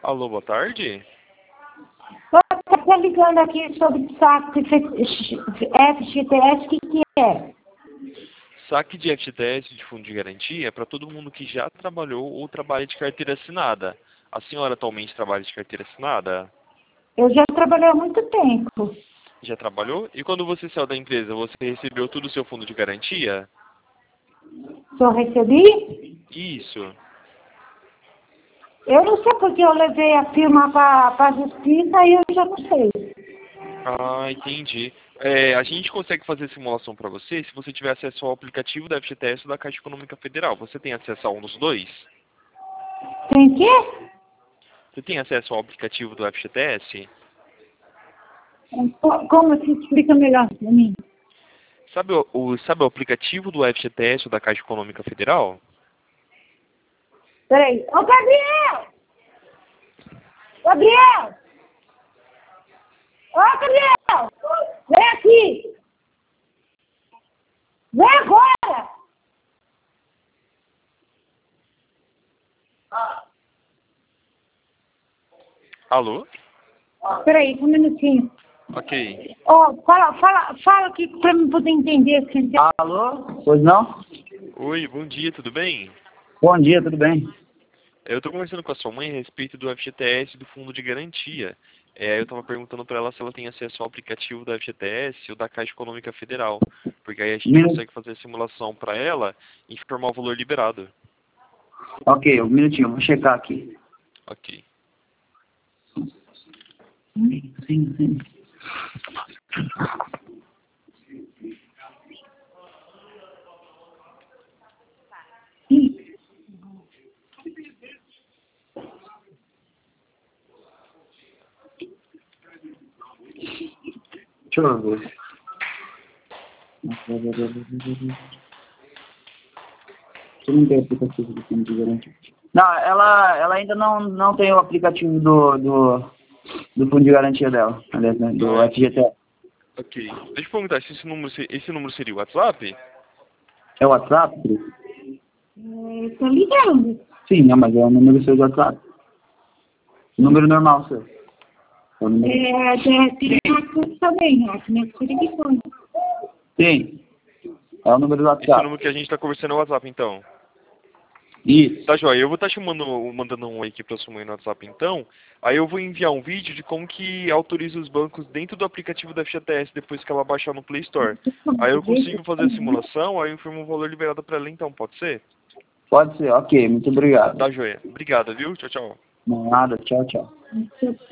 Alô, boa tarde. Estou ligando aqui sobre saque FGTS, o que é? Saque de FGTS de fundo de garantia é para todo mundo que já trabalhou ou trabalha de carteira assinada. A senhora atualmente trabalha de carteira assinada? Eu já trabalhei há muito tempo. Já trabalhou? E quando você saiu da empresa, você recebeu todo o seu fundo de garantia? Só recebi? Isso. Eu não sei porque eu levei a firma para a justiça e eu já não sei. Ah, entendi. A gente consegue fazer simulação para você se você tiver acesso ao aplicativo da FGTS ou da Caixa Econômica Federal. Você tem acesso a um dos dois? Tem quê? Você tem acesso ao aplicativo do FGTS? Como se explica melhor para mim? Sabe o aplicativo do FGTS ou da Caixa Econômica Federal? Peraí. Ô, Gabriel! Gabriel! Ô, Gabriel! Vem aqui! Vem agora! Alô? Peraí, um minutinho. Ok. Ó, fala aqui para eu poder entender. Alô? Pois não? Oi, bom dia, tudo bem? Bom dia, tudo bem? Eu estou conversando com a sua mãe a respeito do FGTS e do Fundo de Garantia. Eu estava perguntando para ela se ela tem acesso ao aplicativo do FGTS ou da Caixa Econômica Federal. Porque aí a gente consegue fazer a simulação para ela e informar o valor liberado. Ok, um minutinho, vou checar aqui. Ok. Sim. Deixa eu ver. Você não tem aplicativo do fundo de garantia? Não, ela ainda não tem o aplicativo do fundo de garantia dela, aliás, né, do FGTS. Ok. Deixa eu perguntar se esse número seria o WhatsApp? É o WhatsApp? Tô ligando. Sim, não, mas é o número seu do WhatsApp. Número normal seu. É o número... Tem também, minha filha que foi. Sim, é o número do Esse WhatsApp. número que a gente está conversando é o WhatsApp, então. Isso. Tá, joia. Eu vou estar mandando um aqui para sua mãe no WhatsApp, então. Aí eu vou enviar um vídeo de como que autoriza os bancos dentro do aplicativo da FGTS depois que ela baixar no Play Store. Aí eu consigo fazer a simulação, aí eu informo o valor liberado para ela, então. Pode ser? Pode ser, ok, muito obrigado. Tá, joia. Obrigado, viu? Tchau, tchau. Nada, tchau, tchau.